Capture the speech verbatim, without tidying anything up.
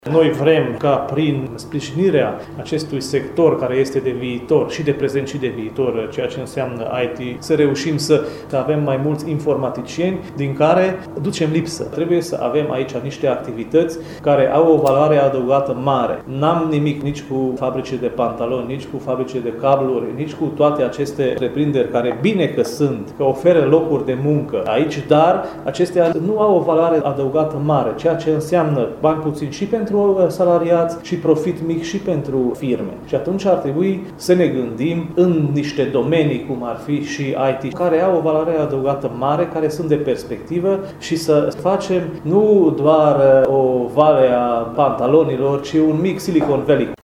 Noi vrem ca prin sprijinirea acestui sector care este de viitor și de prezent și de viitor, ceea ce înseamnă I T, să reușim să avem mai mulți informaticieni din care ducem lipsă. Trebuie să avem aici niște activități care au o valoare adăugată mare. N-am nimic nici cu fabrice de pantaloni, nici cu fabrice de cabluri, nici cu toate aceste întreprinderi care bine că sunt, că oferă locuri de muncă aici, dar acestea nu au o valoare adăugată mare, ceea ce înseamnă bani puțin și pentru salariați și profit mic și pentru firme. Și atunci ar trebui să ne gândim în niște domenii, cum ar fi și I T, care au o valoare adăugată mare, care sunt de perspectivă și să facem nu doar o vale a pantalonilor, ci un mic Silicon Valley.